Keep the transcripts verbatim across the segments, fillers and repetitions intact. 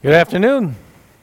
Good afternoon.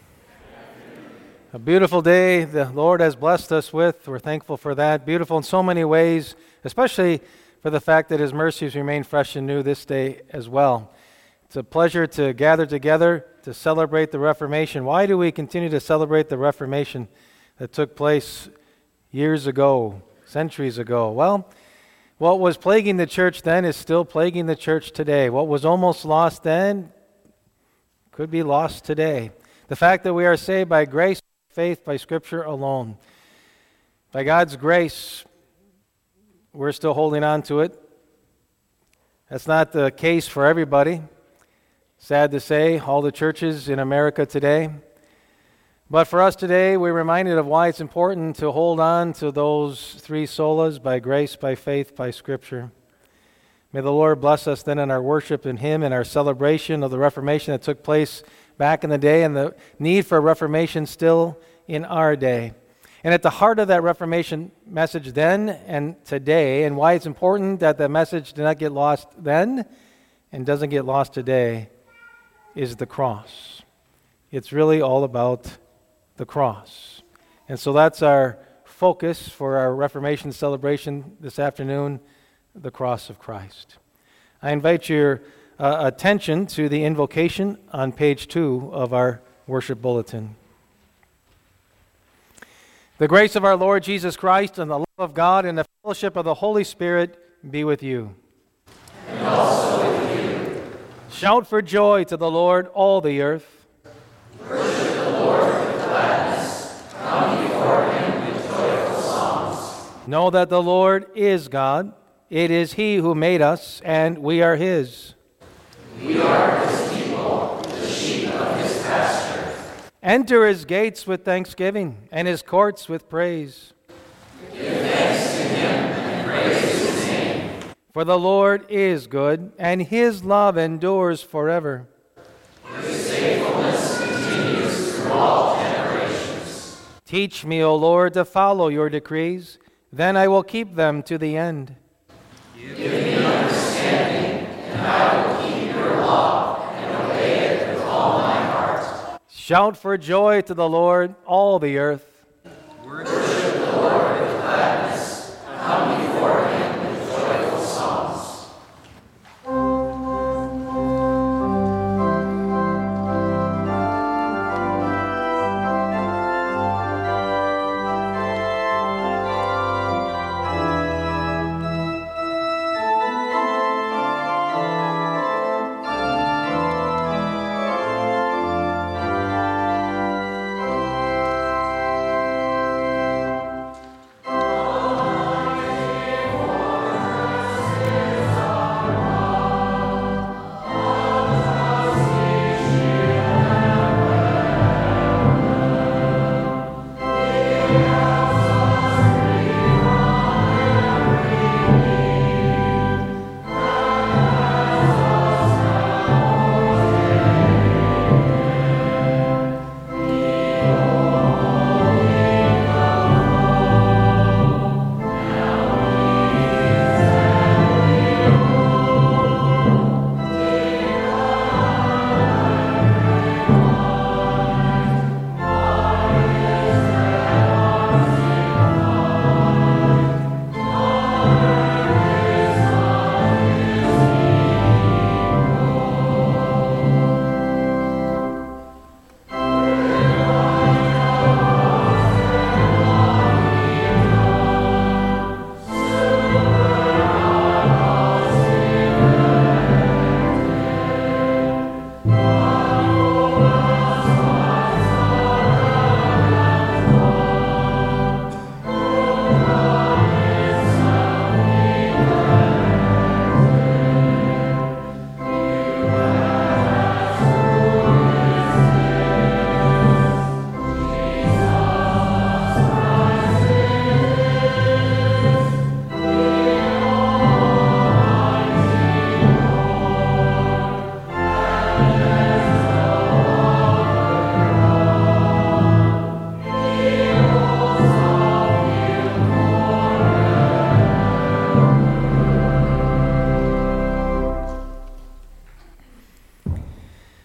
A beautiful day the Lord has blessed us with. We're thankful for that. Beautiful in so many ways, especially for the fact that His mercies remain fresh and new this day as well. It's a pleasure to gather together to celebrate the Reformation. Why do we continue to celebrate the Reformation that took place years ago, centuries ago? Well, what was plaguing the church then is still plaguing the church today. What was almost lost then could be lost today. The fact that we are saved by grace, faith, by Scripture alone. By God's grace, we're still holding on to it. That's not the case for everybody. Sad to say, all the churches in America today. But for us today, we're reminded of why it's important to hold on to those three solas, by grace, by faith, by Scripture. May the Lord bless us then in our worship in Him and our celebration of the Reformation that took place back in the day and the need for a Reformation still in our day. And at the heart of that Reformation message then and today, and why it's important that the message did not get lost then and doesn't get lost today, is the cross. It's really all about the cross. And so that's our focus for our Reformation celebration this afternoon, the cross of Christ. I invite your uh, attention to the invocation on page two of our worship bulletin. The grace of our Lord Jesus Christ and the love of God and the fellowship of the Holy Spirit be with you. And also with you. Shout for joy to the Lord, all the earth. Worship the Lord with gladness. Come before Him with joyful songs. Know that the Lord is God. It is He who made us, and we are His. We are His people, the sheep of His pasture. Enter His gates with thanksgiving, and His courts with praise. Give thanks to Him and praise His name. For the Lord is good, and His love endures forever. His faithfulness continues through all generations. Teach me, O Lord, to follow your decrees, then I will keep them to the end. Give me understanding, and I will keep your law and obey it with all my heart. Shout for joy to the Lord, all the earth. Worship the Lord with gladness. Come before Him with joyful songs.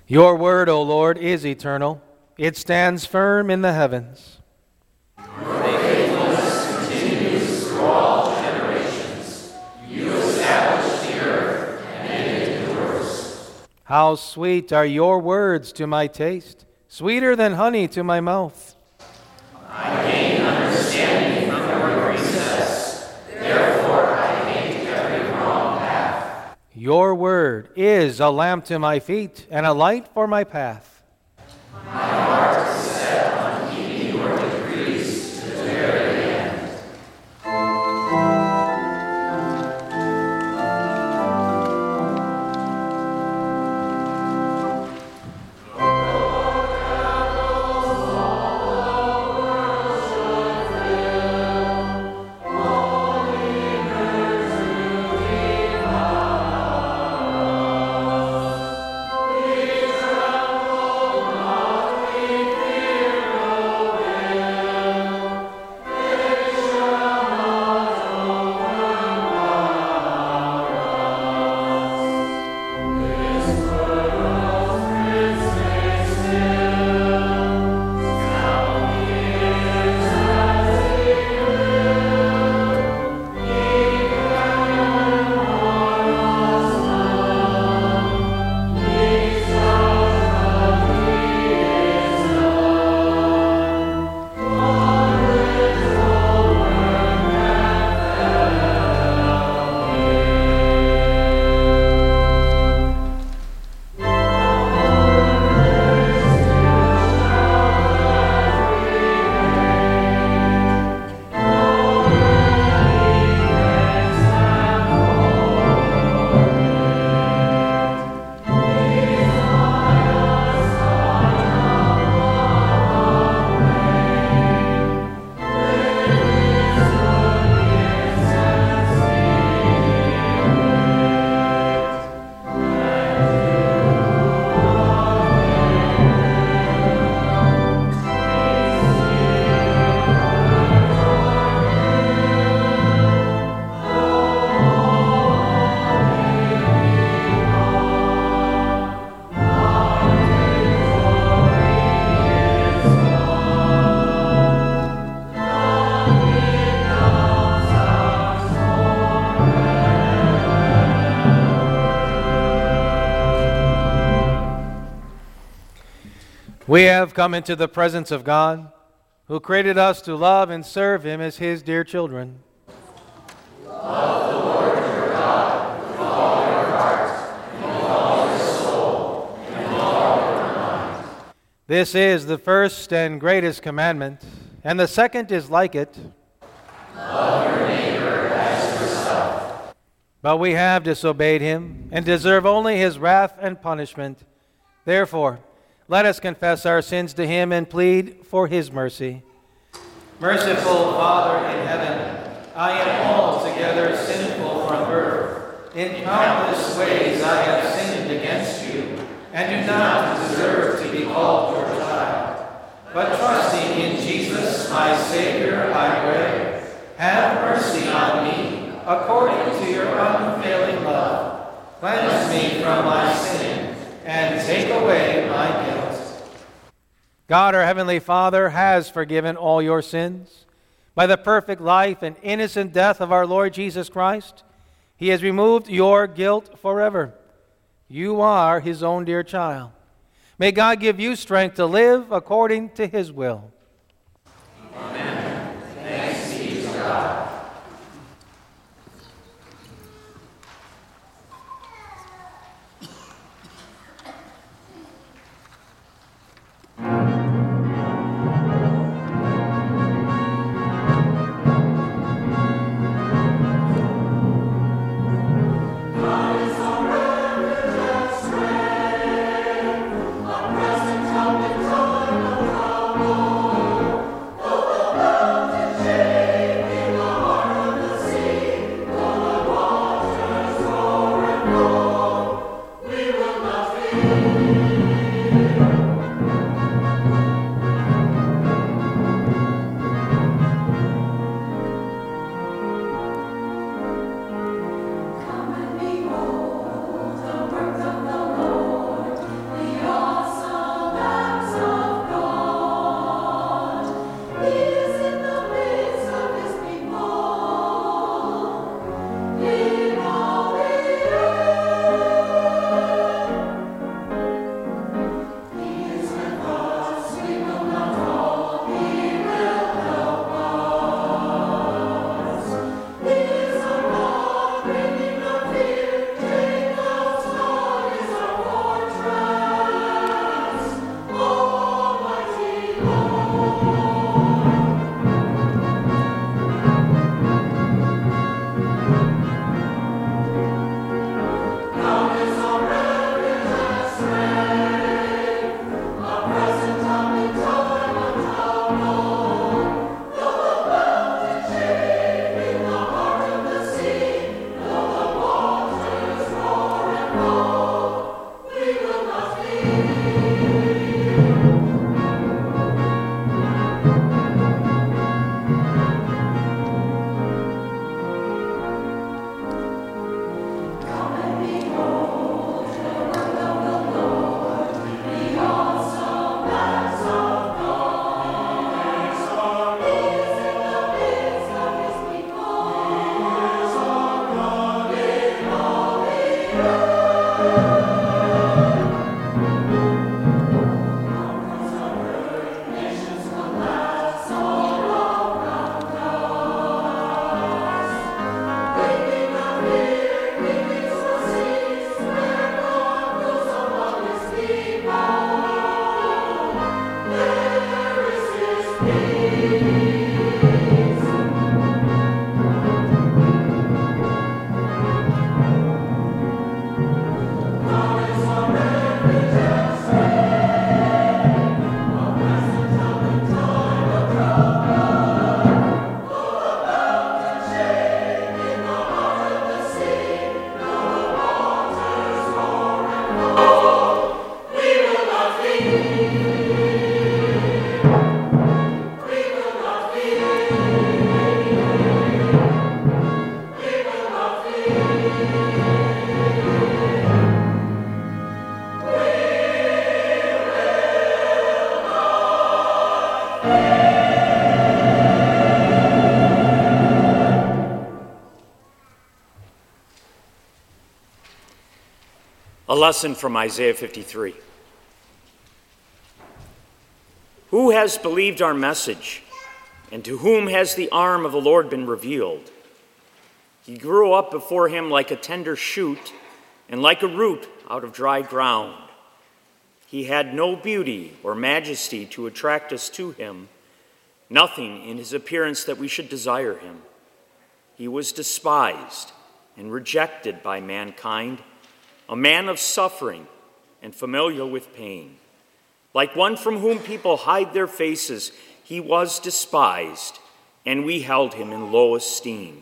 Your word, O Lord, is eternal. It stands firm in the heavens. Your faithfulness continues through all generations. You establish the earth, and it endures. How sweet are your words to my taste, sweeter than honey to my mouth. I gain understanding from your precepts. Therefore I hate every wrong path. Your word is a lamp to my feet and a light for my path. My heart is set on keeping your decrees to the very end. We have come into the presence of God, who created us to love and serve Him as His dear children. Love the Lord your God with all your heart, and with all your soul, and with all your mind. This is the first and greatest commandment, and the second is like it. Love your neighbor as yourself. But we have disobeyed Him and deserve only His wrath and punishment. Therefore, let us confess our sins to Him and plead for His mercy. Merciful Father in heaven, I am altogether sinful from birth. In countless ways I have sinned against you, and do not deserve to be called your child. But trusting in Jesus, my Savior, I pray, have mercy on me, according to your unfailing love. Cleanse me from my sin, and take away my guilt. God, our Heavenly Father, has forgiven all your sins. By the perfect life and innocent death of our Lord Jesus Christ, He has removed your guilt forever. You are His own dear child. May God give you strength to live according to His will. Amen. Thanks be to God. Oh lesson from Isaiah fifty-three. Who has believed our message, and to whom has the arm of the Lord been revealed? He grew up before him like a tender shoot, and like a root out of dry ground. He had no beauty or majesty to attract us to him, nothing in his appearance that we should desire him. He was despised and rejected by mankind, a man of suffering and familiar with pain. Like one from whom people hide their faces, he was despised, and we held him in low esteem.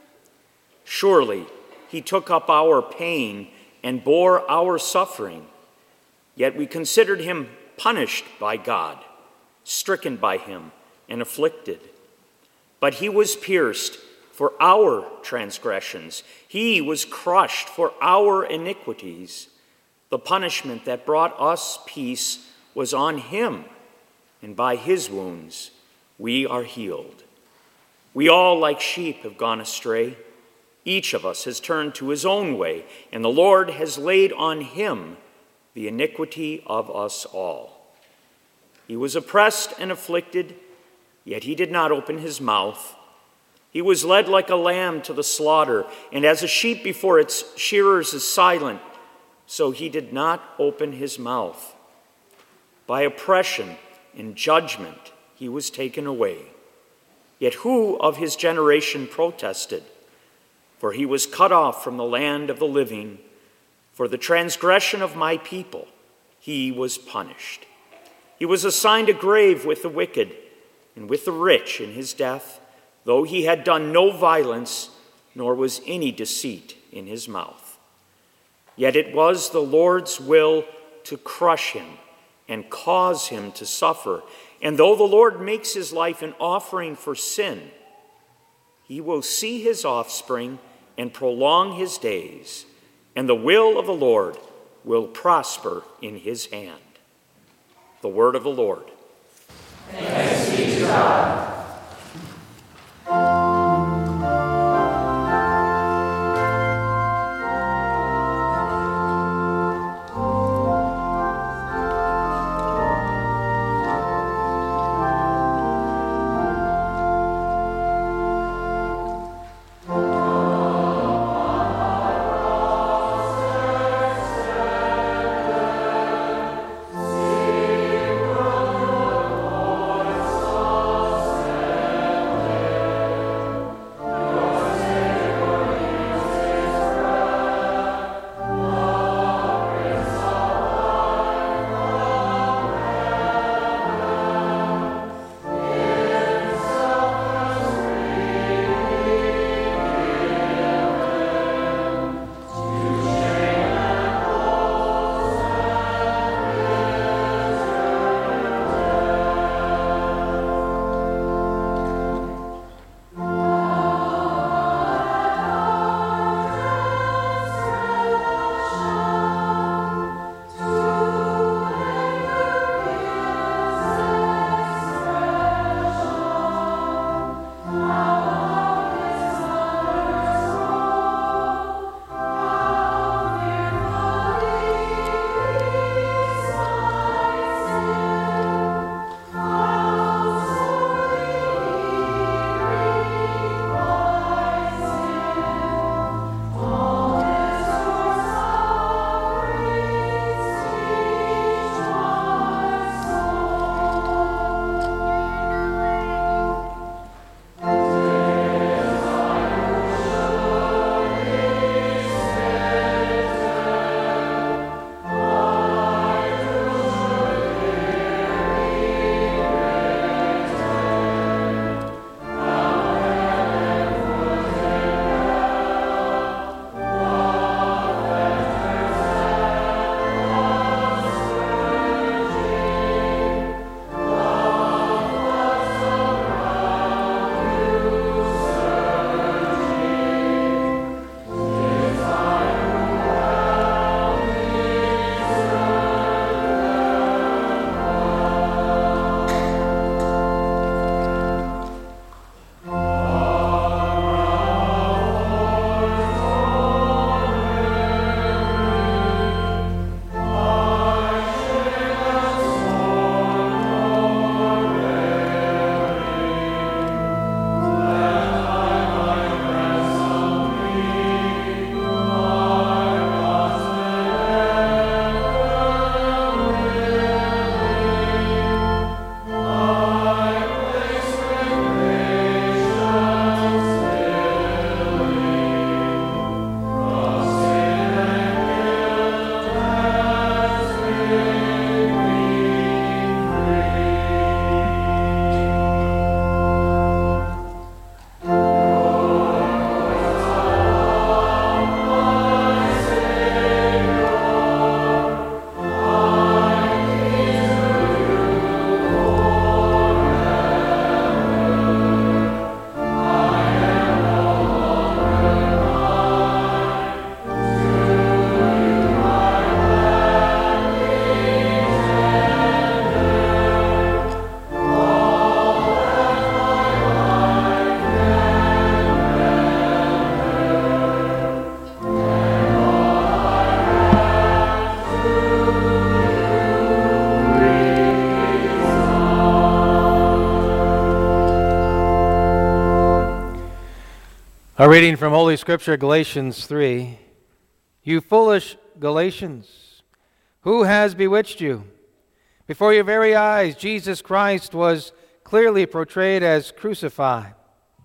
Surely he took up our pain and bore our suffering, yet we considered him punished by God, stricken by him, and afflicted. But he was pierced for our transgressions. He was crushed for our iniquities. The punishment that brought us peace was on him, and by his wounds we are healed. We all, like sheep, have gone astray. Each of us has turned to his own way, and the Lord has laid on him the iniquity of us all. He was oppressed and afflicted, yet he did not open his mouth. He was led like a lamb to the slaughter, and as a sheep before its shearers is silent, so he did not open his mouth. By oppression and judgment he was taken away. Yet who of his generation protested? For he was cut off from the land of the living. For the transgression of my people he was punished. He was assigned a grave with the wicked and with the rich in his death, though he had done no violence, nor was any deceit in his mouth. Yet it was the Lord's will to crush him and cause him to suffer. And though the Lord makes his life an offering for sin, he will see his offspring and prolong his days, and the will of the Lord will prosper in his hand. The word of the Lord. Thanks be to God. A reading from Holy Scripture, Galatians three. You foolish Galatians, who has bewitched you? Before your very eyes, Jesus Christ was clearly portrayed as crucified.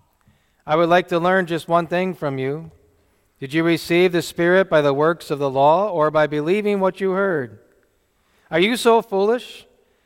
I would like to learn just one thing from you. Did you receive the Spirit by the works of the law or by believing what you heard? Are you so foolish?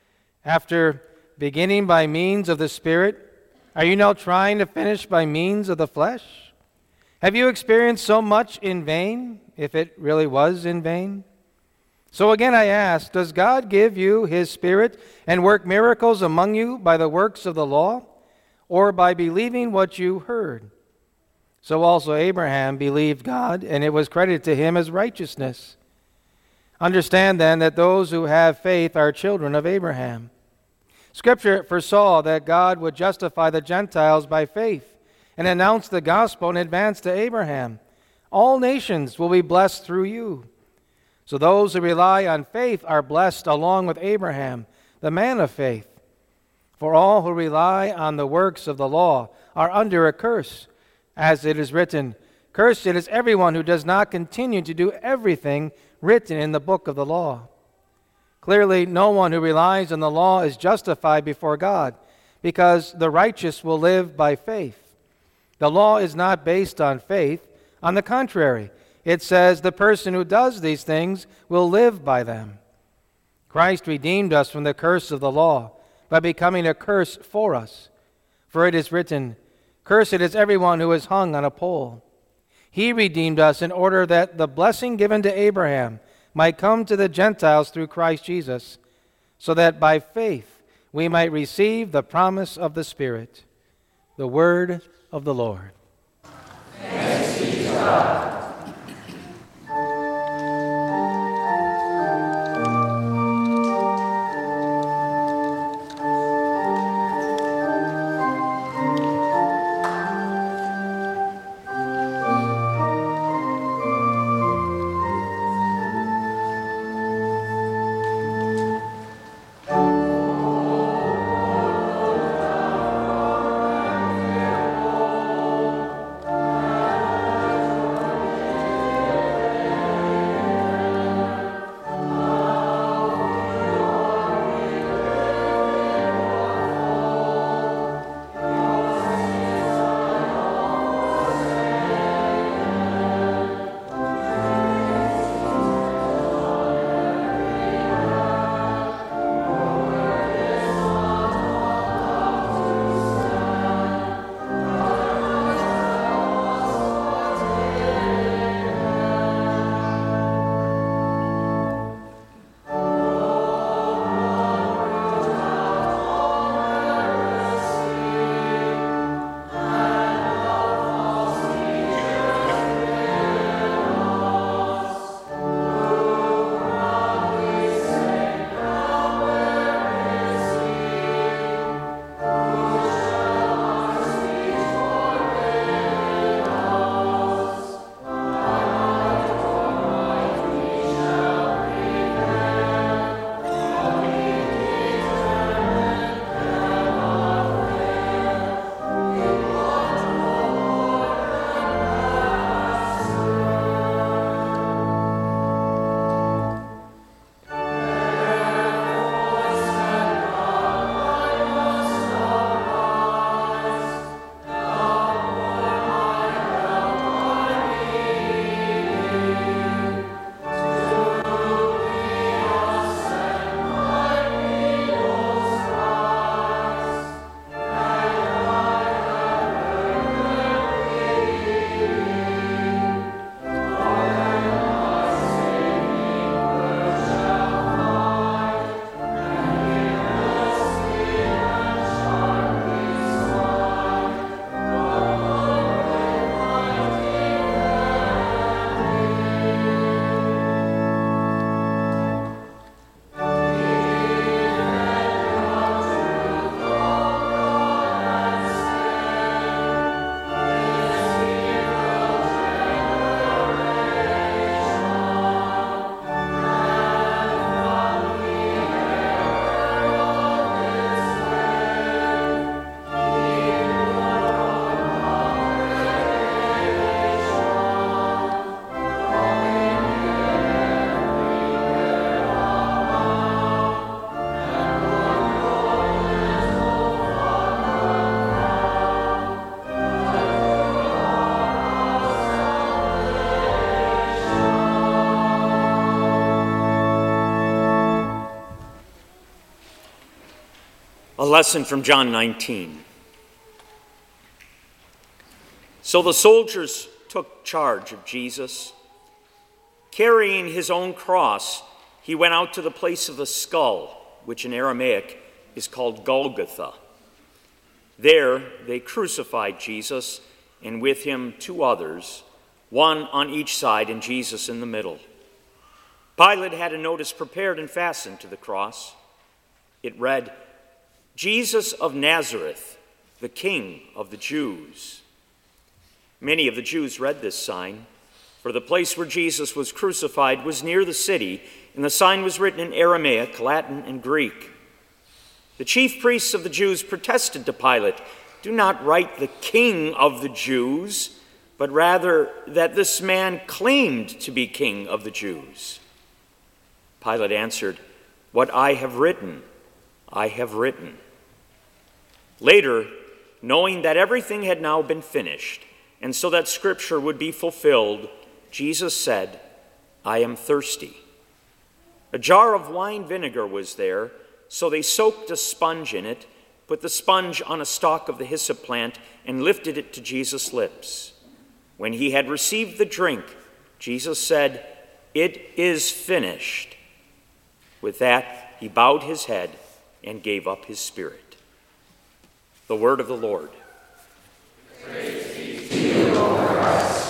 After beginning by means of the Spirit, are you now trying to finish by means of the flesh? Have you experienced so much in vain, if it really was in vain? So again I ask, does God give you His Spirit and work miracles among you by the works of the law, or by believing what you heard? So also Abraham believed God, and it was credited to him as righteousness. Understand then that those who have faith are children of Abraham. Scripture foresaw that God would justify the Gentiles by faith and announce the gospel in advance to Abraham. All nations will be blessed through you. So those who rely on faith are blessed along with Abraham, the man of faith. For all who rely on the works of the law are under a curse, as it is written, "Cursed is everyone who does not continue to do everything written in the book of the law." Clearly, no one who relies on the law is justified before God, because the righteous will live by faith. The law is not based on faith. On the contrary, it says the person who does these things will live by them. Christ redeemed us from the curse of the law by becoming a curse for us. For it is written, "Cursed is everyone who is hung on a pole." He redeemed us in order that the blessing given to Abraham might come to the Gentiles through Christ Jesus, so that by faith we might receive the promise of the Spirit. The word of the Lord. Thanks be to God. A lesson from John nineteen. So the soldiers took charge of Jesus. Carrying his own cross, he went out to the place of the skull, which in Aramaic is called Golgotha. There they crucified Jesus, and with him two others, one on each side and Jesus in the middle. Pilate had a notice prepared and fastened to the cross. It read, "Jesus of Nazareth, the King of the Jews." Many of the Jews read this sign, for the place where Jesus was crucified was near the city, and the sign was written in Aramaic, Latin, and Greek. The chief priests of the Jews protested to Pilate, "Do not write the King of the Jews, but rather that this man claimed to be King of the Jews." Pilate answered, "What I have written, I have written." Later, knowing that everything had now been finished, and so that Scripture would be fulfilled, Jesus said, "I am thirsty." A jar of wine vinegar was there, so they soaked a sponge in it, put the sponge on a stalk of the hyssop plant, and lifted it to Jesus' lips. When he had received the drink, Jesus said, "It is finished." With that, he bowed his head and gave up his spirit. The word of the Lord. Praise be to you, Lord Christ.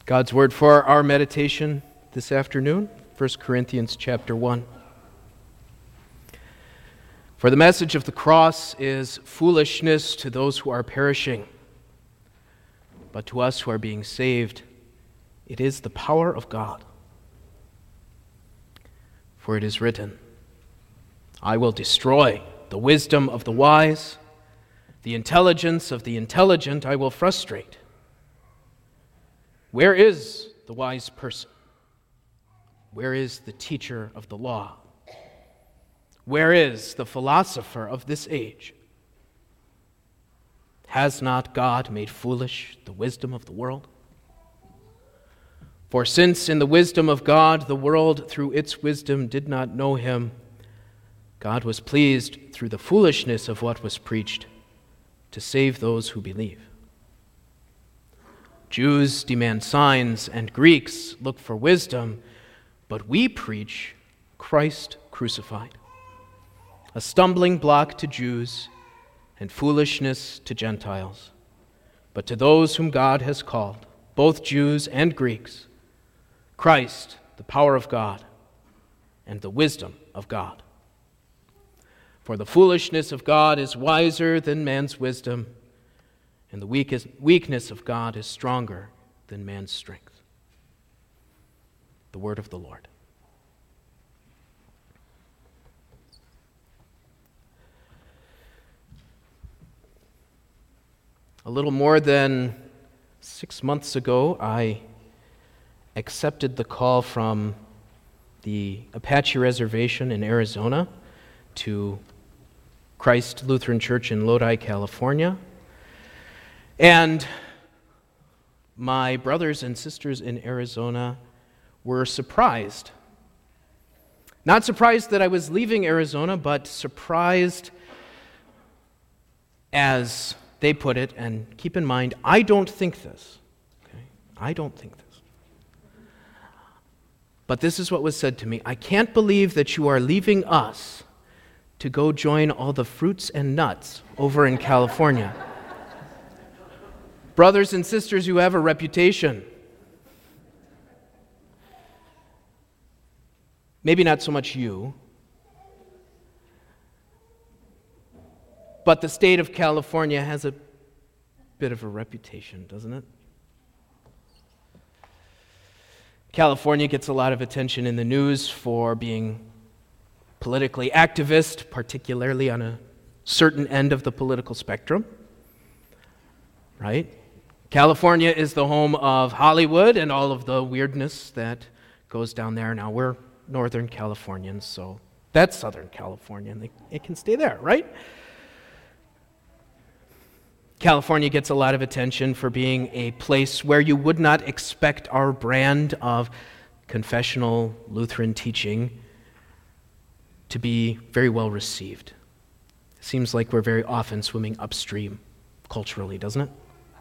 God's word for our meditation this afternoon, First Corinthians chapter one. For the message of the cross is foolishness to those who are perishing, but to us who are being saved, it is the power of God. For it is written, I will destroy the wisdom of the wise, the intelligence of the intelligent I will frustrate. Where is the wise person? Where is the teacher of the law? Where is the philosopher of this age? Has not God made foolish the wisdom of the world? For since in the wisdom of God the world through its wisdom did not know him, God was pleased through the foolishness of what was preached to save those who believe. Jews demand signs and Greeks look for wisdom, but we preach Christ crucified, a stumbling block to Jews and foolishness to Gentiles. But to those whom God has called, both Jews and Greeks, Christ, the power of God and the wisdom of God. For the foolishness of God is wiser than man's wisdom, and the weakness of God is stronger than man's strength. The word of the Lord. A little more than six months ago, I accepted the call from the Apache Reservation in Arizona to Christ Lutheran Church in Lodi, California. And my brothers and sisters in Arizona were surprised. Not surprised that I was leaving Arizona, but surprised, as they put it, and keep in mind, I don't think this. Okay? I don't think this. But this is what was said to me. I can't believe that you are leaving us to go join all the fruits and nuts over in California. Brothers and sisters who have a reputation. Maybe not so much you, but the state of California has a bit of a reputation, doesn't it? California gets a lot of attention in the news for being politically activist, particularly on a certain end of the political spectrum, right? California is the home of Hollywood and all of the weirdness that goes down there. Now, we're Northern Californians, so that's Southern California, and it can stay there, right? California gets a lot of attention for being a place where you would not expect our brand of confessional Lutheran teaching to be very well received. It seems like we're very often swimming upstream culturally, doesn't it?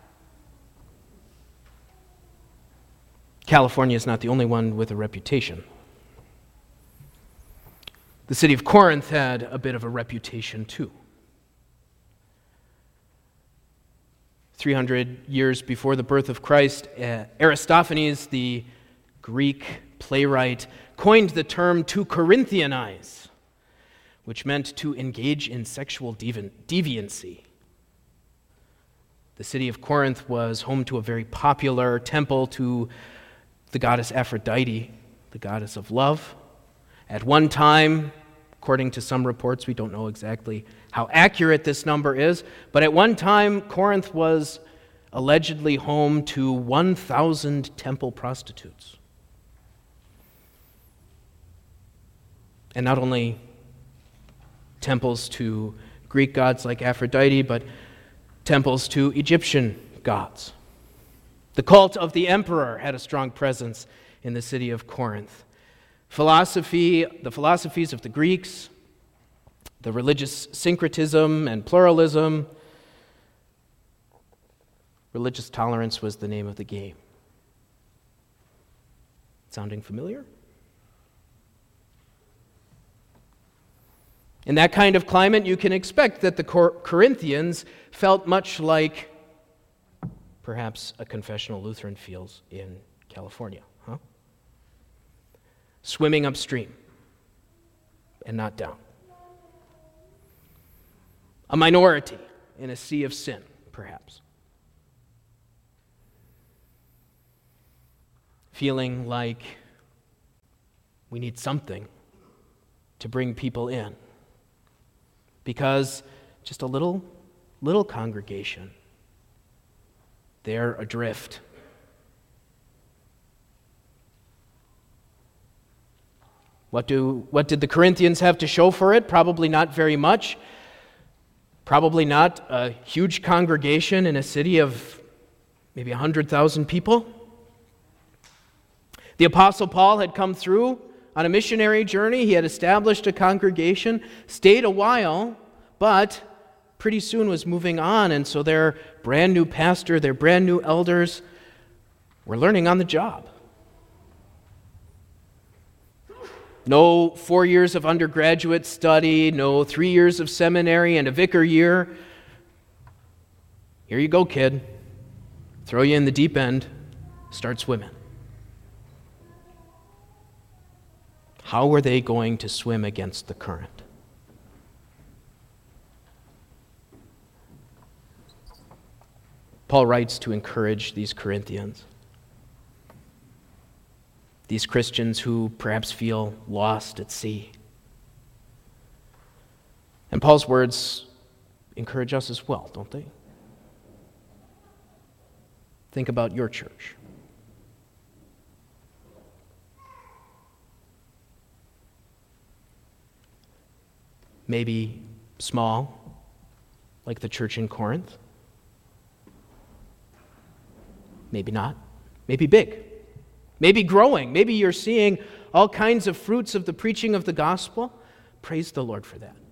California is not the only one with a reputation. The city of Corinth had a bit of a reputation too. three hundred years before the birth of Christ, uh, Aristophanes, the Greek playwright, coined the term to Corinthianize, which meant to engage in sexual devi- deviancy. The city of Corinth was home to a very popular temple to the goddess Aphrodite, the goddess of love. At one time, according to some reports, we don't know exactly how accurate this number is, but at one time, Corinth was allegedly home to one thousand temple prostitutes. And not only temples to Greek gods like Aphrodite, but temples to Egyptian gods. The cult of the emperor had a strong presence in the city of Corinth. Philosophy, the philosophies of the Greeks, the religious syncretism and pluralism, religious tolerance was the name of the game. Sounding familiar? In that kind of climate, you can expect that the Cor- Corinthians felt much like perhaps a confessional Lutheran feels in California, huh? Swimming upstream and not down. A minority in a sea of sin, perhaps. Feeling like we need something to bring people in. Because just a little, little congregation, they're adrift. What do what did the Corinthians have to show for it? Probably not very much. Probably not a huge congregation in a city of maybe one hundred thousand people. The Apostle Paul had come through on a missionary journey. He had established a congregation, stayed a while, but pretty soon was moving on, and so their brand new pastor, their brand new elders were learning on the job. No four years of undergraduate study, no three years of seminary and a vicar year. Here you go, kid. Throw you in the deep end, start swimming. How were they going to swim against the current? Paul writes to encourage these Corinthians, these Christians who perhaps feel lost at sea. And Paul's words encourage us as well, don't they? Think about your church. Maybe small, like the church in Corinth. Maybe not. Maybe big. Maybe growing. Maybe you're seeing all kinds of fruits of the preaching of the gospel. Praise the Lord for that.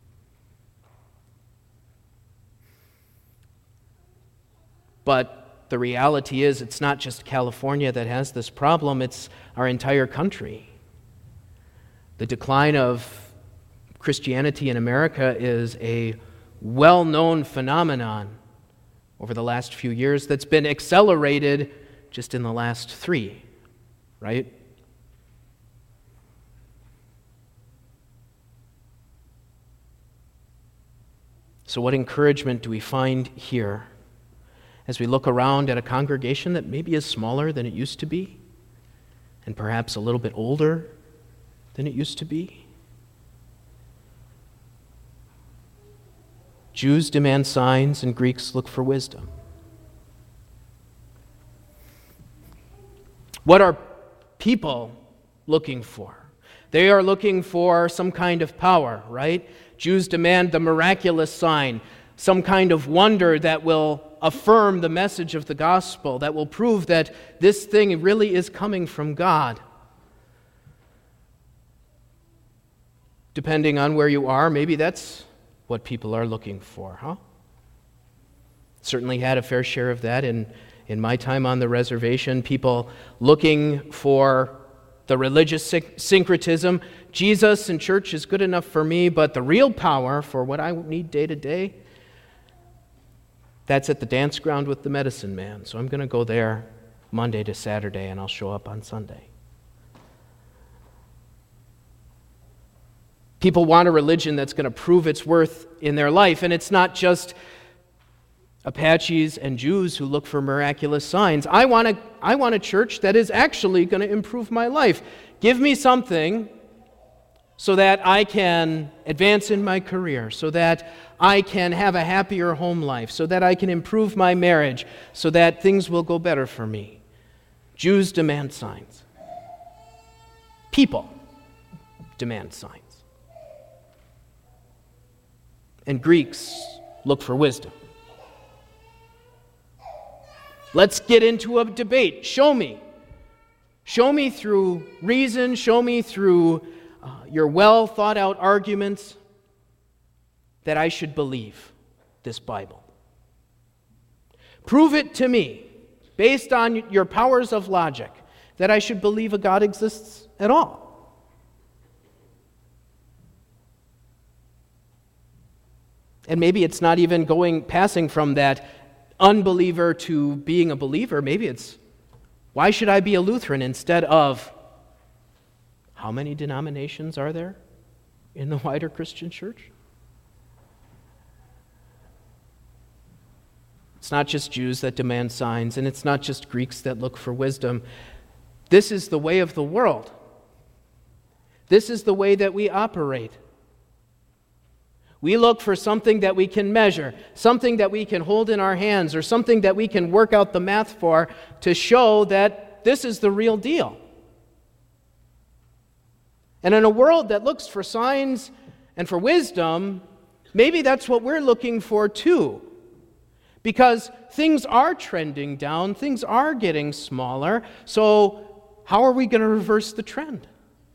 But the reality is, it's not just California that has this problem, it's our entire country. The decline of Christianity in America is a well-known phenomenon over the last few years that's been accelerated just in the last three, right? So what encouragement do we find here as we look around at a congregation that maybe is smaller than it used to be and perhaps a little bit older than it used to be? Jews demand signs and Greeks look for wisdom. What are people looking for? They are looking for some kind of power, right? Jews demand the miraculous sign, some kind of wonder that will affirm the message of the gospel, that will prove that this thing really is coming from God. Depending on where you are, maybe that's what people are looking for, huh? Certainly had a fair share of that in, in my time on the reservation, people looking for the religious syncretism. Jesus and church is good enough for me, but the real power for what I need day to day, that's at the dance ground with the medicine man. So I'm going to go there Monday to Saturday, and I'll show up on Sunday. People want a religion that's going to prove its worth in their life, and it's not just Apaches and Jews who look for miraculous signs. I want a, I want a church that is actually going to improve my life. Give me something so that I can advance in my career, so that I can have a happier home life, so that I can improve my marriage, so that things will go better for me. Jews demand signs. People demand signs. And Greeks look for wisdom. Let's get into a debate. Show me. Show me through reason. Show me through uh, your well thought out arguments that I should believe this Bible. Prove it to me, based on your powers of logic, that I should believe a God exists at all. And maybe it's not even going, passing from that unbeliever to being a believer. Maybe it's Why should I be a Lutheran instead of, how many denominations are there in the wider Christian church? It's not just Jews that demand signs, and it's not just Greeks that look for wisdom. This is the way of the world. This is the way that we operate. We look for something that we can measure, something that we can hold in our hands, or something that we can work out the math for to show that this is the real deal. And in a world that looks for signs and for wisdom, maybe that's what we're looking for too. Because things are trending down, things are getting smaller, so how are we going to reverse the trend?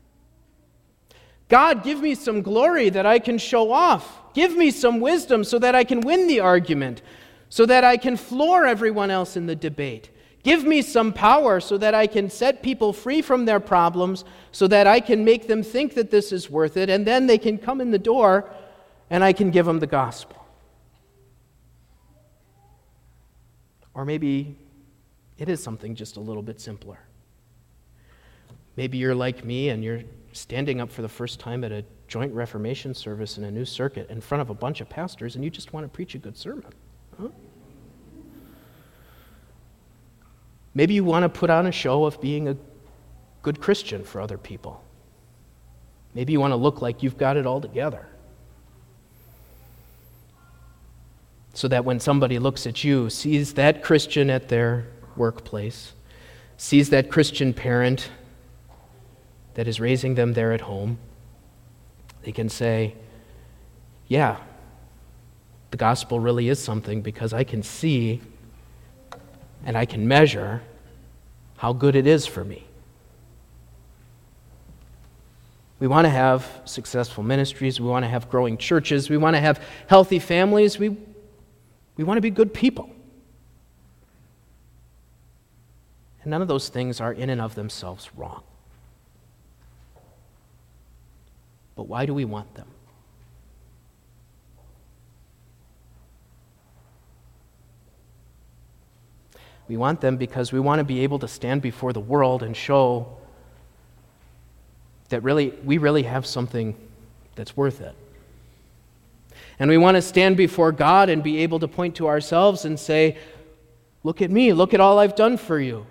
God, give me some glory that I can show off. Give me some wisdom so that I can win the argument, so that I can floor everyone else in the debate. Give me some power so that I can set people free from their problems, so that I can make them think that this is worth it, and then they can come in the door and I can give them the gospel. Or maybe it is something just a little bit simpler. Maybe you're like me and you're standing up for the first time at a joint Reformation service in a new circuit in front of a bunch of pastors and you just want to preach a good sermon. Huh? Maybe you want to put on a show of being a good Christian for other people. Maybe you want to look like you've got it all together. So that when somebody looks at you, sees that Christian at their workplace, sees that Christian parent that is raising them there at home, they can say, yeah, the gospel really is something because I can see and I can measure how good it is for me. We want to have successful ministries. We want to have growing churches. We want to have healthy families. We, we want to be good people. And none of those things are in and of themselves wrong. But why do we want them? We want them because we want to be able to stand before the world and show that really we really have something that's worth it. And we want to stand before God and be able to point to ourselves and say, look at me, look at all I've done for you.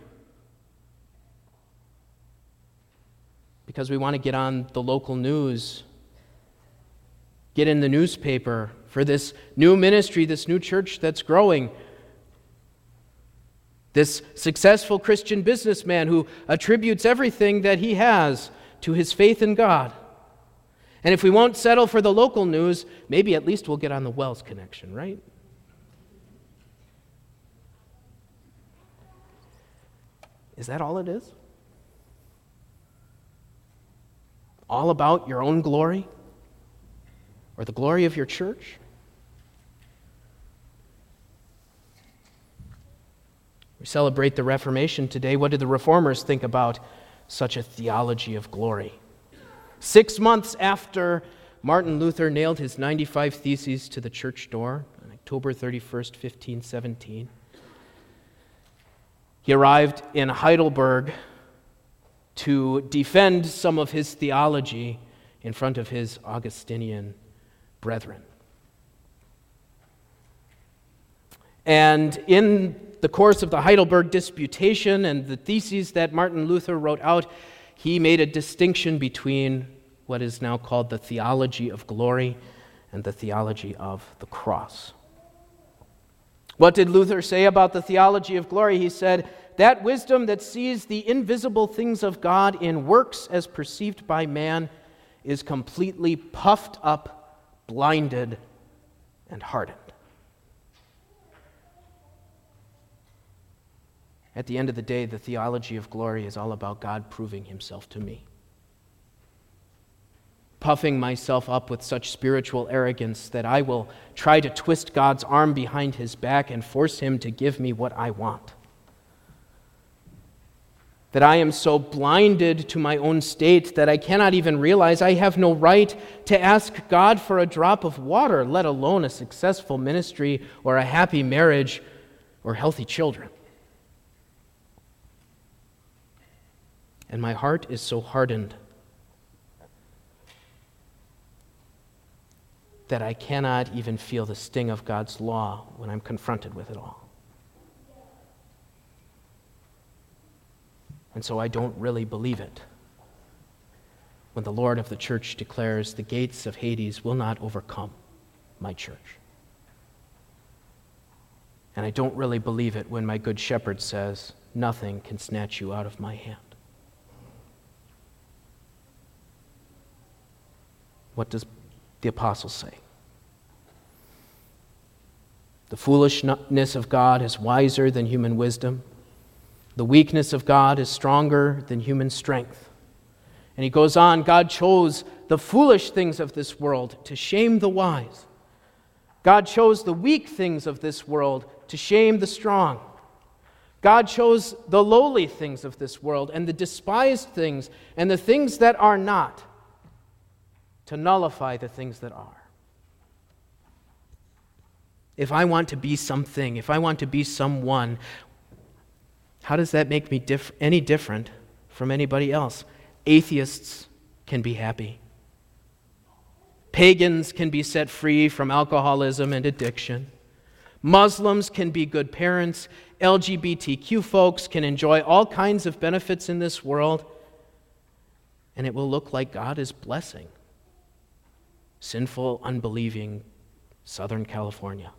Because we want to get on the local news, get in the newspaper for this new ministry, this new church that's growing. This successful Christian businessman who attributes everything that he has to his faith in God. And if we won't settle for the local news, maybe at least we'll get on the Wells Connection, right? Is that all it is? All about your own glory? Or the glory of your church? We celebrate the Reformation today. What did the Reformers think about such a theology of glory? Six months after Martin Luther nailed his ninety-five Theses to the church door on October thirty-first, fifteen seventeen, he arrived in Heidelberg to defend some of his theology in front of his Augustinian brethren. And in the course of the Heidelberg Disputation and the theses that Martin Luther wrote out, he made a distinction between what is now called the theology of glory and the theology of the cross. What did Luther say about the theology of glory? He said, that wisdom that sees the invisible things of God in works as perceived by man is completely puffed up, blinded, and hardened. At the end of the day, the theology of glory is all about God proving himself to me. Puffing myself up with such spiritual arrogance that I will try to twist God's arm behind his back and force him to give me what I want. That I am so blinded to my own state that I cannot even realize I have no right to ask God for a drop of water, let alone a successful ministry or a happy marriage or healthy children. and my heart is so hardened that I cannot even feel the sting of God's law when I'm confronted with it all. And so I don't really believe it when the Lord of the church declares, the gates of Hades will not overcome my church. And I don't really believe it when my good shepherd says, nothing can snatch you out of my hand. What does the apostle say? The foolishness of God is wiser than human wisdom. The weakness of God is stronger than human strength. And he goes on, God chose the foolish things of this world to shame the wise. God chose the weak things of this world to shame the strong. God chose the lowly things of this world and the despised things and the things that are not to nullify the things that are. If I want to be something, if I want to be someone, how does that make me diff- any different from anybody else? Atheists can be happy. Pagans can be set free from alcoholism and addiction. Muslims can be good parents. L G B T Q folks can enjoy all kinds of benefits in this world, and it will look like God is blessing sinful, unbelieving Southern California.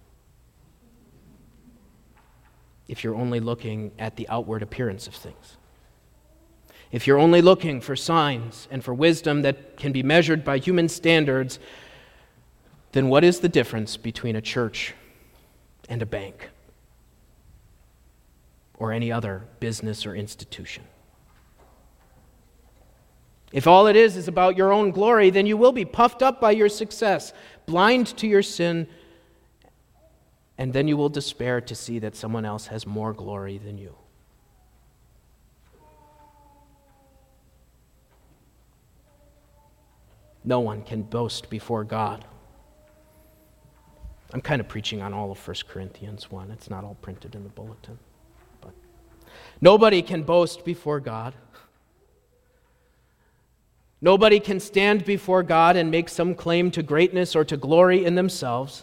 If you're only looking at the outward appearance of things. If you're only looking for signs and for wisdom that can be measured by human standards, then what is the difference between a church and a bank or any other business or institution? If all it is is about your own glory, then you will be puffed up by your success, blind to your sin, and then you will despair to see that someone else has more glory than you. No one can boast before God. I'm kind of preaching on all of First Corinthians one. It's not all printed in the bulletin. But nobody can boast before God. Nobody can stand before God and make some claim to greatness or to glory in themselves.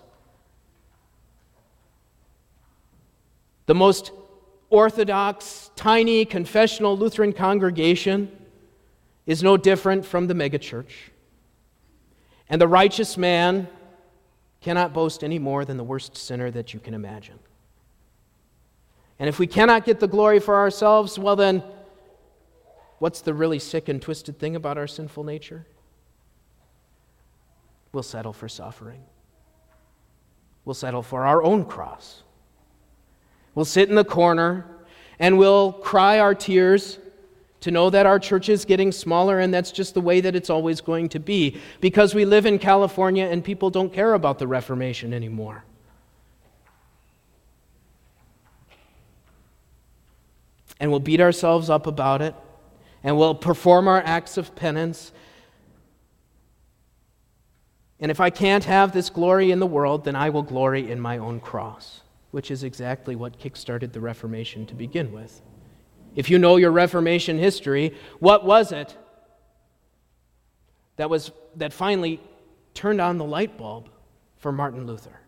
The most orthodox, tiny, confessional Lutheran congregation is no different from the megachurch. And the righteous man cannot boast any more than the worst sinner that you can imagine. And if we cannot get the glory for ourselves, well then, what's the really sick and twisted thing about our sinful nature? We'll settle for suffering. We'll settle for our own cross. We'll sit in the corner and we'll cry our tears to know that our church is getting smaller and that's just the way that it's always going to be because we live in California and people don't care about the Reformation anymore. And we'll beat ourselves up about it and we'll perform our acts of penance. And if I can't have this glory in the world, then I will glory in my own cross, which is exactly what kickstarted the Reformation to begin with. If you know your Reformation history, what was it that was that finally turned on the light bulb for Martin Luther?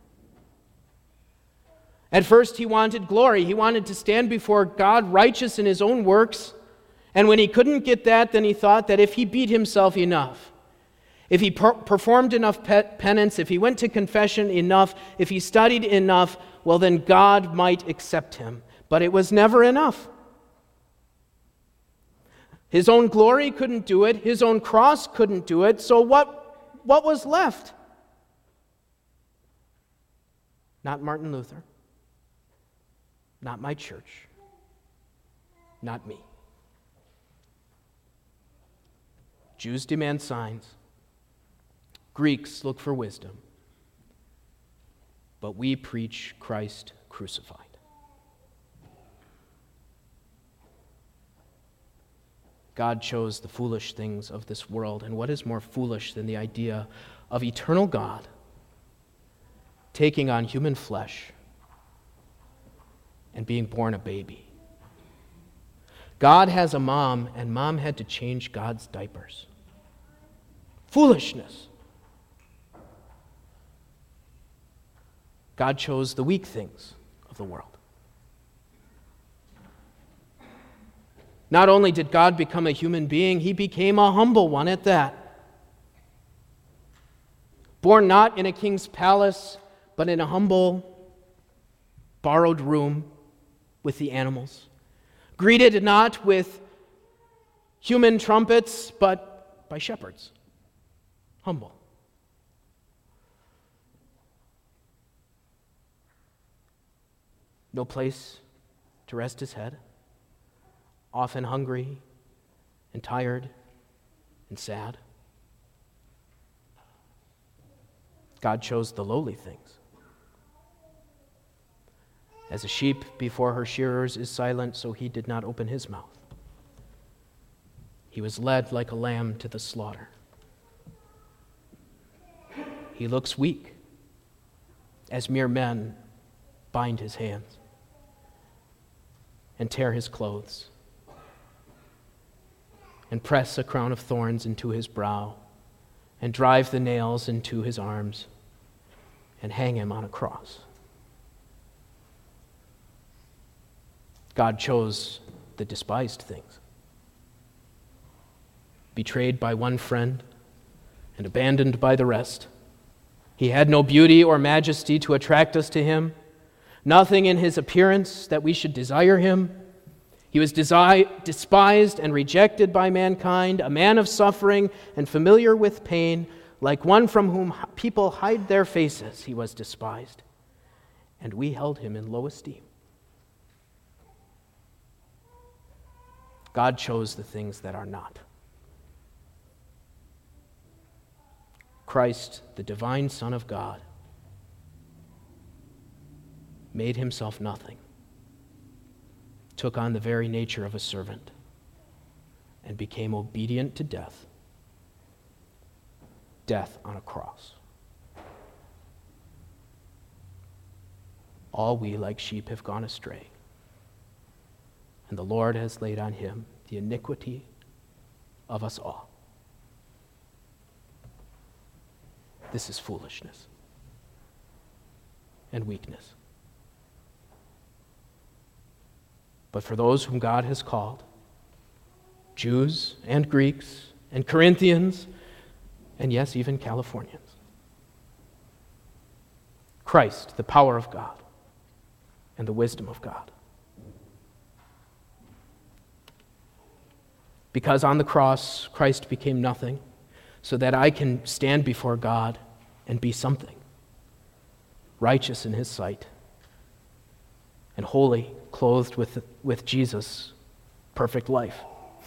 At first, he wanted glory. He wanted to stand before God righteous in his own works. And when he couldn't get that, then he thought that if he beat himself enough, if he per- performed enough pe- penance, if he went to confession enough, if he studied enough, well, then God might accept him. But it was never enough. His own glory couldn't do it. His own cross couldn't do it. So what, what was left? Not Martin Luther. Not my church. Not me. Jews demand signs. Greeks look for wisdom. But we preach Christ crucified. God chose the foolish things of this world. And what is more foolish than the idea of eternal God taking on human flesh and being born a baby? God has a mom, and mom had to change God's diapers. Foolishness. God chose the weak things of the world. Not only did God become a human being, he became a humble one at that. Born not in a king's palace, but in a humble, borrowed room with the animals. Greeted not with human trumpets, but by shepherds. Humble. No place to rest his head. Often hungry and tired and sad. God chose the lowly things. As a sheep before her shearers is silent, so he did not open his mouth. He was led like a lamb to the slaughter. He looks weak, as mere men bind his hands and tear his clothes and press a crown of thorns into his brow and drive the nails into his arms and hang him on a cross. God chose the despised things. Betrayed by one friend and abandoned by the rest. He had no beauty or majesty to attract us to him, nothing in his appearance that we should desire him. He was desi- despised and rejected by mankind, a man of suffering and familiar with pain, like one from whom people hide their faces. He was despised, and we held him in low esteem. God chose the things that are not. Christ, the divine Son of God, made himself nothing, took on the very nature of a servant, and became obedient to death, death on a cross. All we like sheep have gone astray, and the Lord has laid on him the iniquity of us all. This is foolishness and weakness. But for those whom God has called, Jews and Greeks and Corinthians, and yes, even Californians, Christ, the power of God and the wisdom of God. Because on the cross, Christ became nothing, so that I can stand before God and be something, righteous in his sight, and holy, clothed with, with Jesus' perfect life.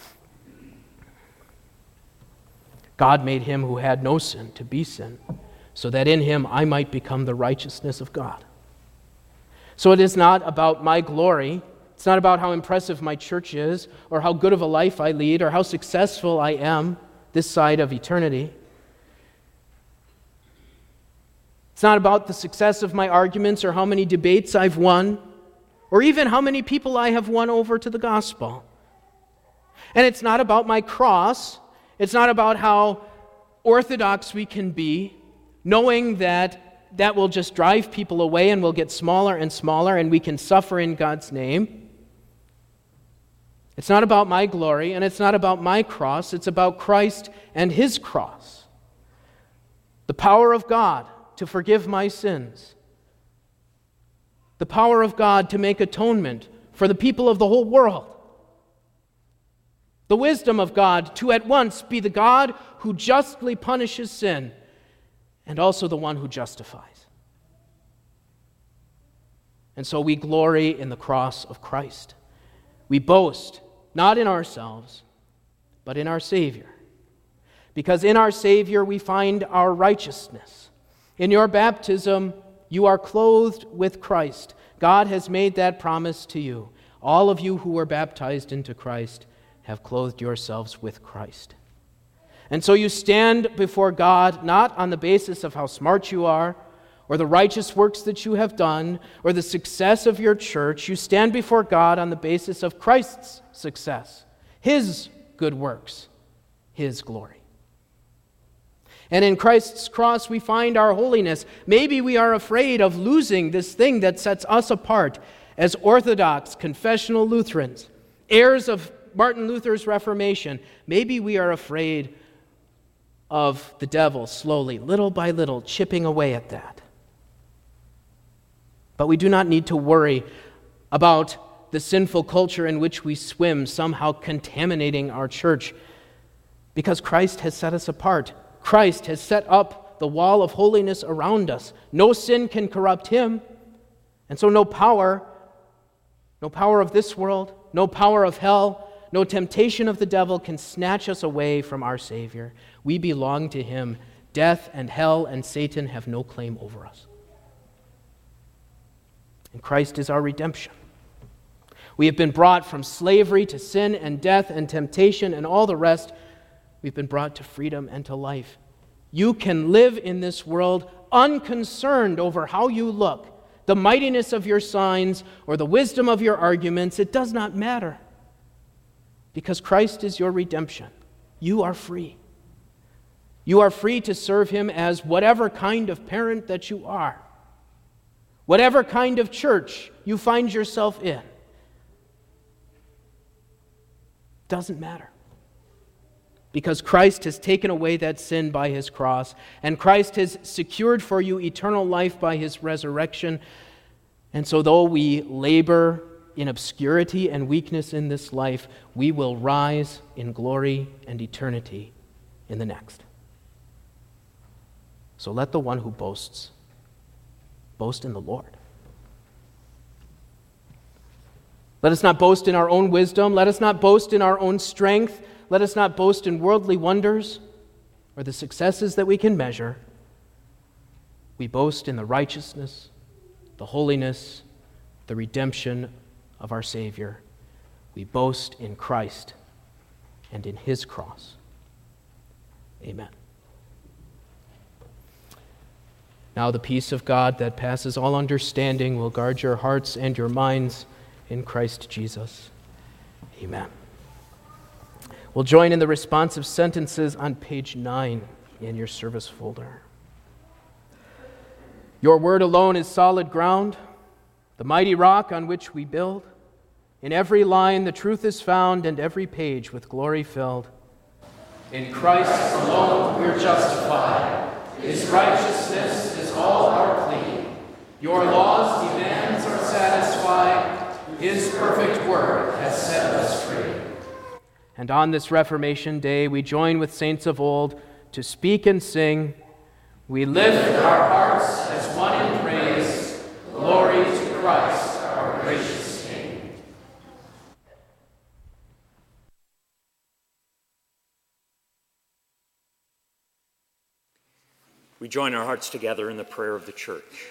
God made him who had no sin to be sin, so that in him I might become the righteousness of God. So it is not about my glory. It's not about how impressive my church is, or how good of a life I lead, or how successful I am this side of eternity. It's not about the success of my arguments, or how many debates I've won, or even how many people I have won over to the gospel. And it's not about my cross. It's not about how orthodox we can be, knowing that that will just drive people away and we'll get smaller and smaller and we can suffer in God's name. It's not about my glory, and it's not about my cross. It's about Christ and his cross. The power of God to forgive my sins. The power of God to make atonement for the people of the whole world. The wisdom of God to at once be the God who justly punishes sin and also the one who justifies. And so we glory in the cross of Christ. We boast not in ourselves, but in our Savior. Because in our Savior we find our righteousness. In your baptism, you are clothed with Christ. God has made that promise to you. All of you who were baptized into Christ have clothed yourselves with Christ. And so you stand before God not on the basis of how smart you are, or the righteous works that you have done, or the success of your church. You stand before God on the basis of Christ's success, His good works, His glory. And in Christ's cross we find our holiness. Maybe we are afraid of losing this thing that sets us apart as Orthodox, confessional Lutherans, heirs of Martin Luther's Reformation. Maybe we are afraid of the devil slowly, little by little, chipping away at that. But we do not need to worry about the sinful culture in which we swim somehow contaminating our church, because Christ has set us apart. Christ has set up the wall of holiness around us. No sin can corrupt Him, and so no power, no power of this world, no power of hell, no temptation of the devil can snatch us away from our Savior. We belong to Him. Death and hell and Satan have no claim over us. And Christ is our redemption. We have been brought from slavery to sin and death and temptation and all the rest. We've been brought to freedom and to life. You can live in this world unconcerned over how you look, the mightiness of your signs, or the wisdom of your arguments. It does not matter, because Christ is your redemption. You are free. You are free to serve Him as whatever kind of parent that you are, whatever kind of church you find yourself in. Doesn't matter. Because Christ has taken away that sin by His cross, and Christ has secured for you eternal life by His resurrection. And so though we labor in obscurity and weakness in this life, we will rise in glory and eternity in the next. So let the one who boasts boast in the Lord. Let us not boast in our own wisdom. Let us not boast in our own strength. Let us not boast in worldly wonders or the successes that we can measure. We boast in the righteousness, the holiness, the redemption of our Savior. We boast in Christ and in His cross. Amen. Now the peace of God that passes all understanding will guard your hearts and your minds in Christ Jesus. Amen. We'll join in the responsive sentences on page nine in your service folder. Your word alone is solid ground, the mighty rock on which we build. In every line the truth is found, and every page with glory filled. In Christ alone we're justified. His righteousness is all our plea. Your law's demands are satisfied. His perfect word has set us free. And on this Reformation Day, we join with saints of old to speak and sing. We lift our hearts as one in praise. Glory to Christ, our gracious King. We join our hearts together in the prayer of the church.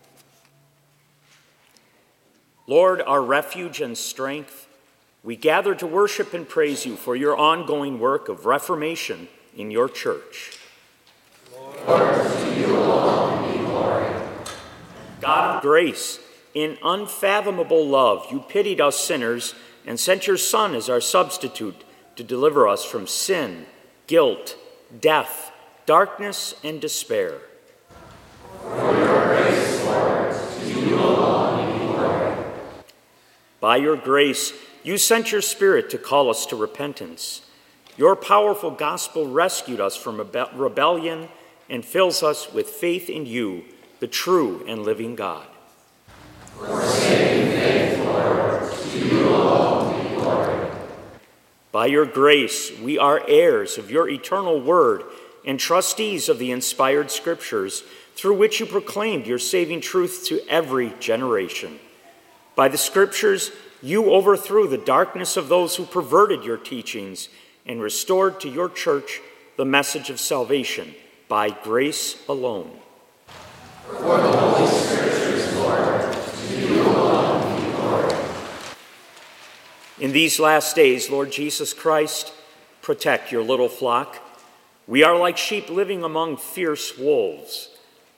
Lord, our refuge and strength, we gather to worship and praise you for your ongoing work of reformation in your church. Lord, to you alone be glory. God of grace, in unfathomable love, you pitied us sinners and sent your Son as our substitute to deliver us from sin, guilt, death, darkness, and despair. For your grace, Lord, to you alone be glory. By your grace, you sent your Spirit to call us to repentance. Your powerful gospel rescued us from rebe- rebellion and fills us with faith in you, the true and living God. For saving faith, Lord, to you alone be glory. By your grace, we are heirs of your eternal word and trustees of the inspired scriptures, through which you proclaimed your saving truth to every generation. By the scriptures, you overthrew the darkness of those who perverted your teachings and restored to your church the message of salvation by grace alone. For the Holy Scriptures, Lord, to you alone be glory. In these last days, Lord Jesus Christ, protect your little flock. We are like sheep living among fierce wolves.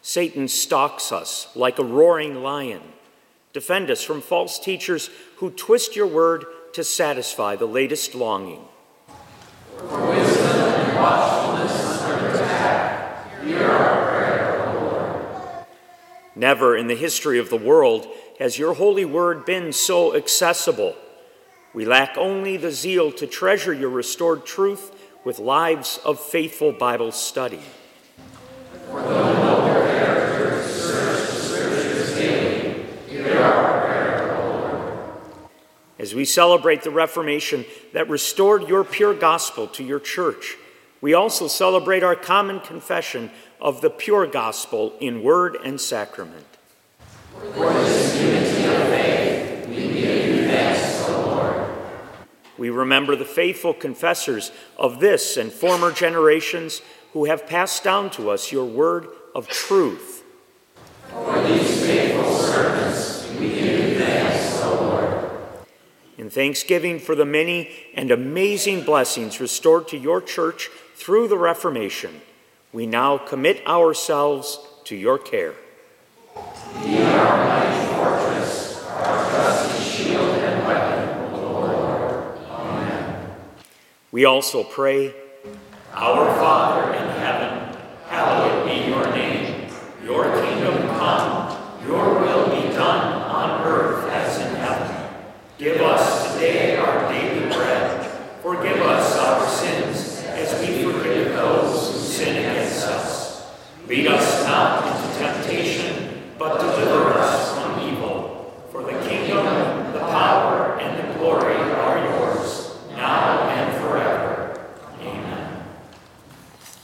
Satan stalks us like a roaring lion. Defend us from false teachers who twist your word to satisfy the latest longing. For wisdom and watchfulness under attack, hear our prayer, O Lord. Never in the history of the world has your holy word been so accessible. We lack only the zeal to treasure your restored truth with lives of faithful Bible study. For the noble character to search the Scriptures daily, hear our prayer, O Lord. As we celebrate the Reformation that restored your pure gospel to your church, we also celebrate our common confession of the pure gospel in word and sacrament. For this unity of faith, we give you thanks, O Lord. We remember the faithful confessors of this and former generations who have passed down to us your word of truth. For these faithful servants, we give you thanks, O Lord. In thanksgiving for the many and amazing blessings restored to your church through the Reformation, we now commit ourselves to your care. Be our mighty fortress, our trusty shield and weapon, O Lord. Amen. We also pray, Our Father in heaven, hallowed be your name. Your kingdom come, your will be done on earth as in heaven. Give us today our daily bread. Forgive us our sins as we forgive those who sin against us. Lead us not into temptation, but deliver us from evil. For the kingdom, the power, and the glory are yours, now and forever. Amen.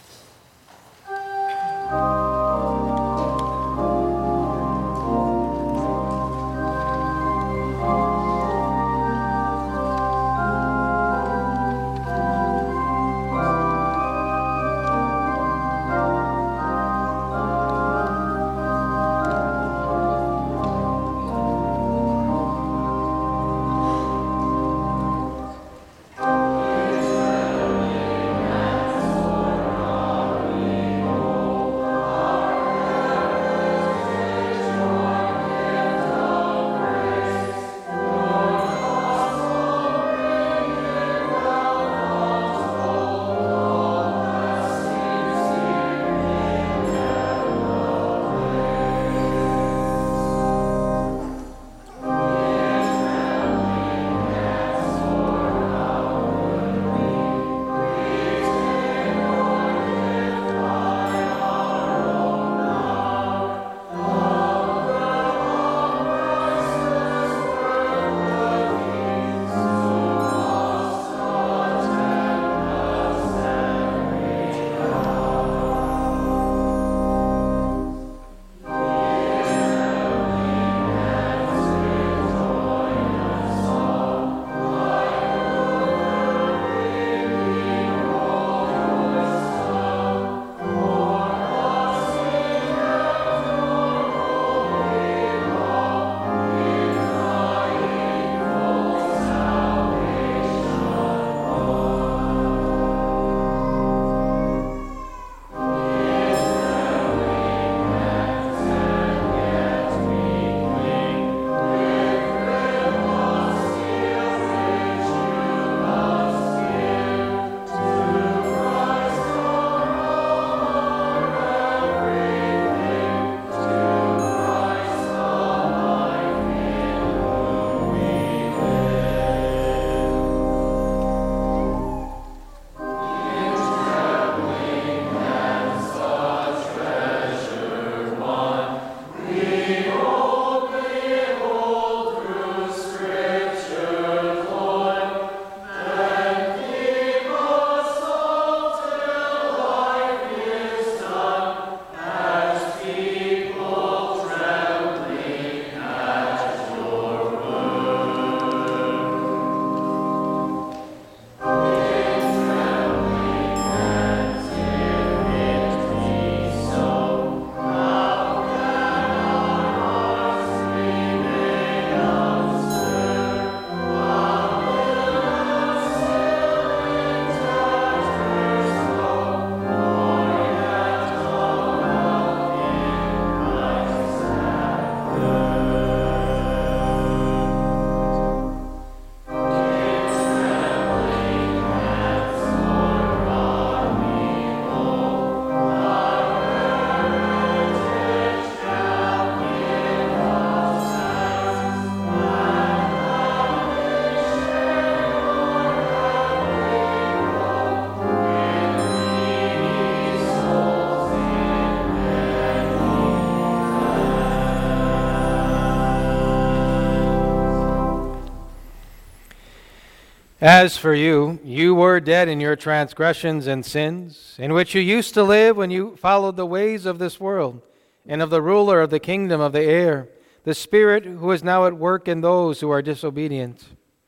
As for you, you were dead in your transgressions and sins, in which you used to live when you followed the ways of this world, and of the ruler of the kingdom of the air, the Spirit who is now at work in those who are disobedient.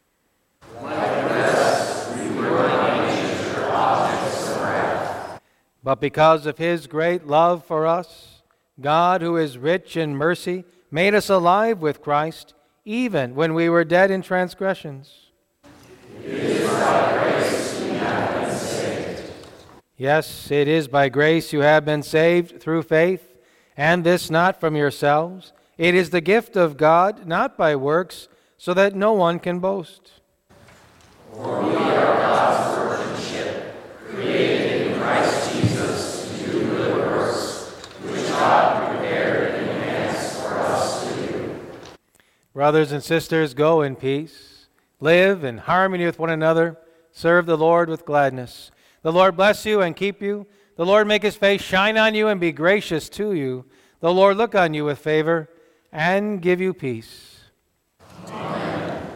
But because of his great love for us, God, who is rich in mercy, made us alive with Christ, even when we were dead in transgressions. It is by grace we have been saved. Yes, it is by grace you have been saved through faith, and this not from yourselves. It is the gift of God, not by works, so that no one can boast. For we are God's workmanship, created in Christ Jesus to do good works, which God prepared in advance for us to do. Brothers and sisters, go in peace. Live in harmony with one another. Serve the Lord with gladness. The Lord bless you and keep you. The Lord make his face shine on you and be gracious to you. The Lord look on you with favor and give you peace. Amen.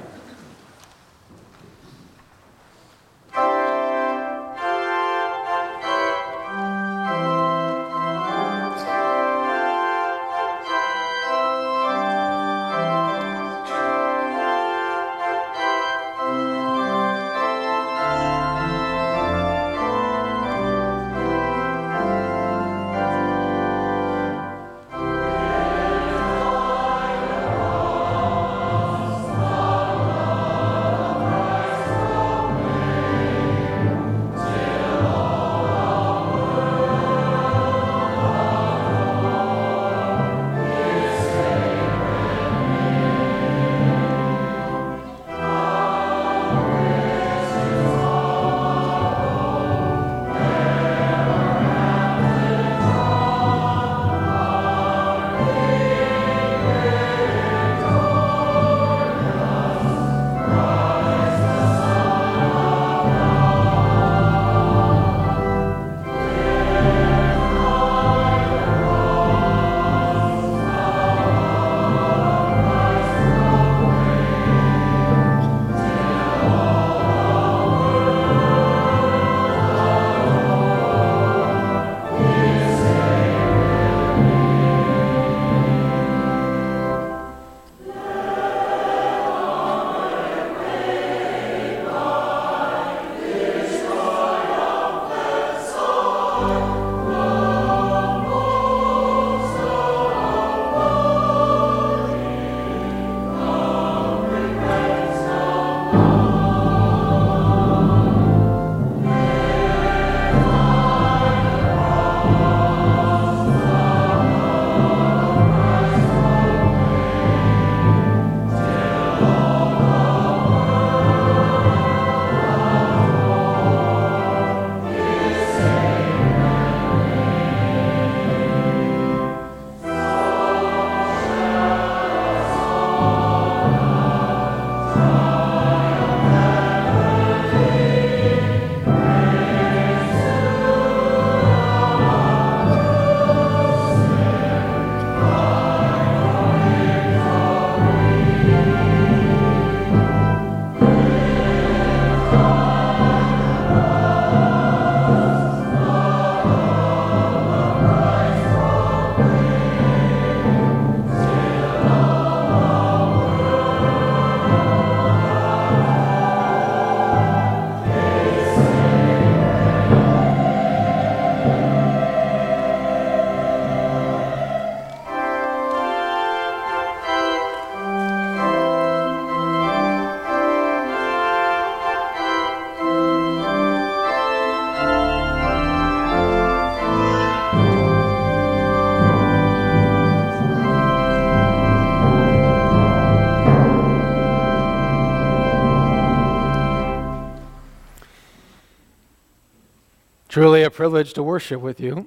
Truly a privilege to worship with you.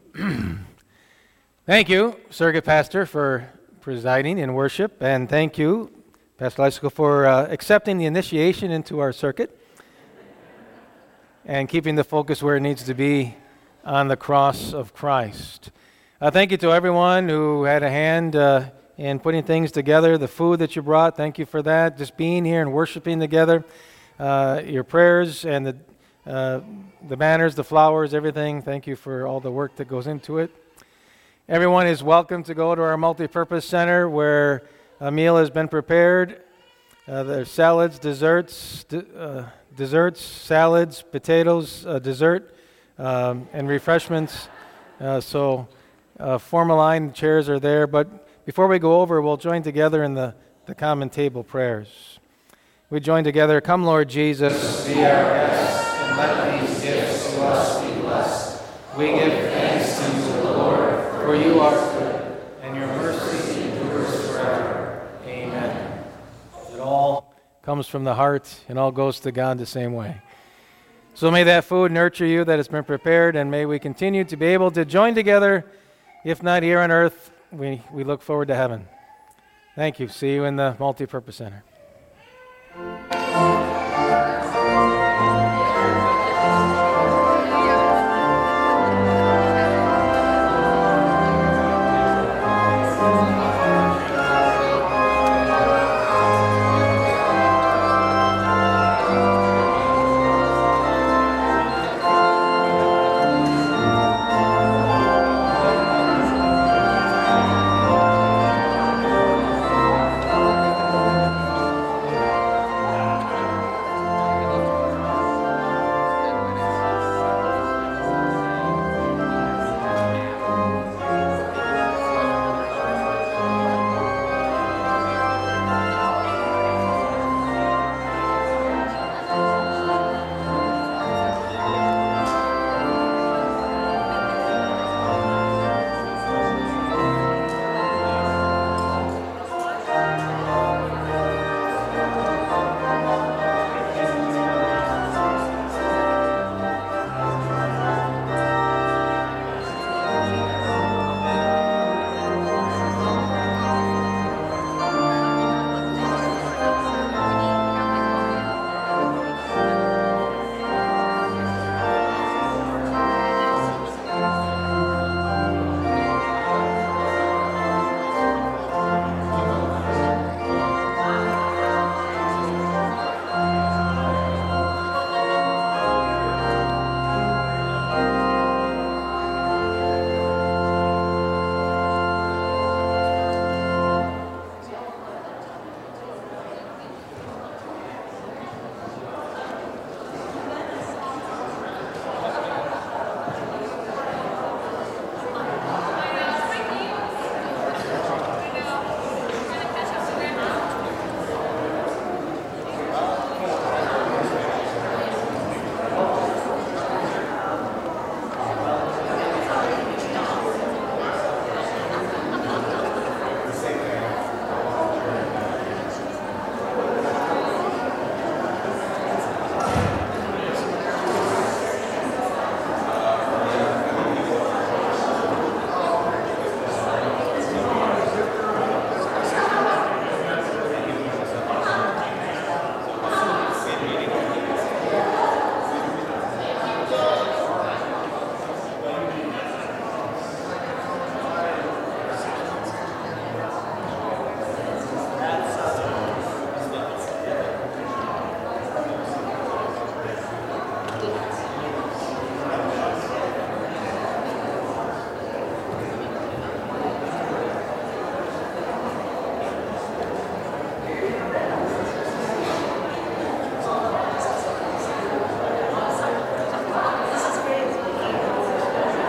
Thank you, Circuit Pastor, for presiding in worship, and thank you, Pastor Lysico, for uh, accepting the initiation into our circuit and keeping the focus where it needs to be on the cross of Christ. Uh, thank you to everyone who had a hand uh, in putting things together, the food that you brought. Thank you for that, just being here and worshiping together. uh, your prayers and the uh, the banners, the flowers, everything. Thank you for all the work that goes into it. Everyone is welcome to go to our multipurpose center where a meal has been prepared. Uh, there's salads, desserts, d- uh, desserts, salads, potatoes, uh, dessert, um, and refreshments. Uh, so uh, form a line, chairs are there. But before we go over, we'll join together in the, the common table prayers. We join together. Come, Lord Jesus, be our guest, and let these gifts to us be blessed. We give thanks to you, the Lord, for you are good, and your mercy endures forever. Amen. It all comes from the heart, and all goes to God the same way. So may that food nurture you that has been prepared, and may we continue to be able to join together. If not here on earth, we, we look forward to heaven. Thank you. See you in the Multipurpose Center.